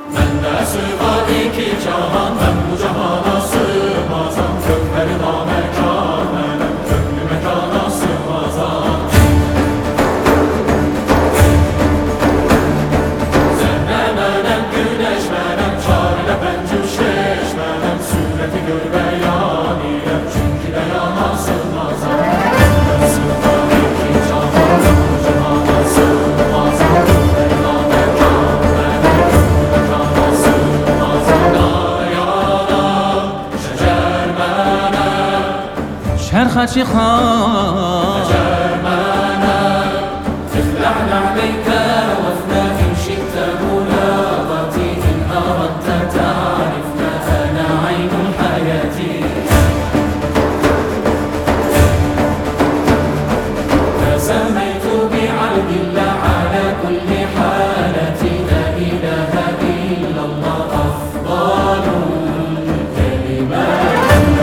Bendesi var iki cahan, ben bu cahana sığmazam. Kökleri namekan, benim köklü mekana sığmazam. Zerre benim, güneş benim, çarele pencüşeş benim. Sureti gör beyan ile, çünkü de yana sığmazam. Bendesi var iki cahan, ben bu cahana sığmazam. Kökleri namekan, benim köklü mekana sığmazam. شرخة خان جرمانا تخلعنا عليك وفنا إن شئت ملاقتي إن أردت تعرفنا أنا عين الحياة فسميت بعلم الله على كل حالة لا إله إلا الله أفضل الكلمات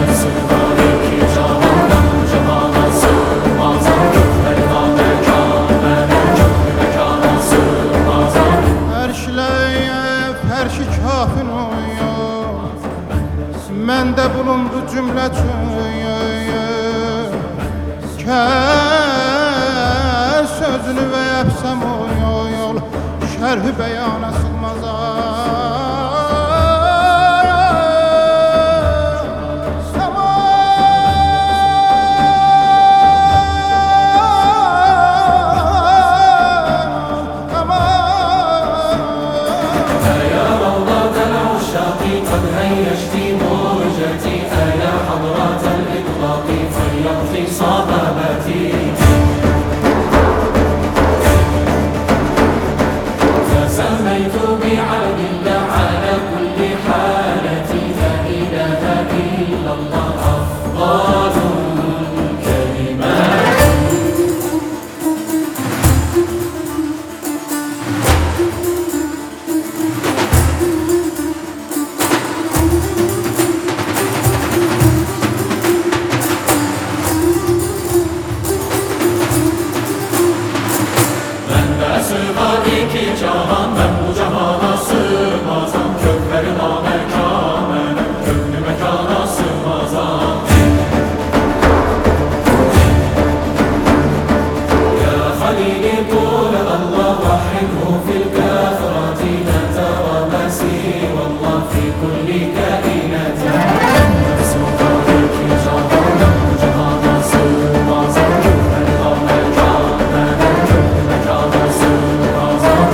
Məndə bulundu cümlə Kəs sözünü və yapsam o yol Şərh-i bəyana sığmaz قد هيجت موجتي أيا حضرات الإطلاق فليطفي صبابتي فسميت بعلم الله على كل حالة لا إله إلا الله أفضل الكلمات Var iki cahan, ben bu cahana sığmazam. Kökleri namekan, benim köklü mekana sığmazam. Ya Halili kul Allah vahidhu fil kafrati la tara basi wallah fi kulli kainati. Var iki cahan, ben bu cahana sığmazam. Kökleri namekan, benim köklü mekana sığmazam.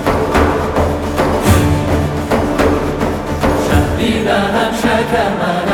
إذا أمشى كما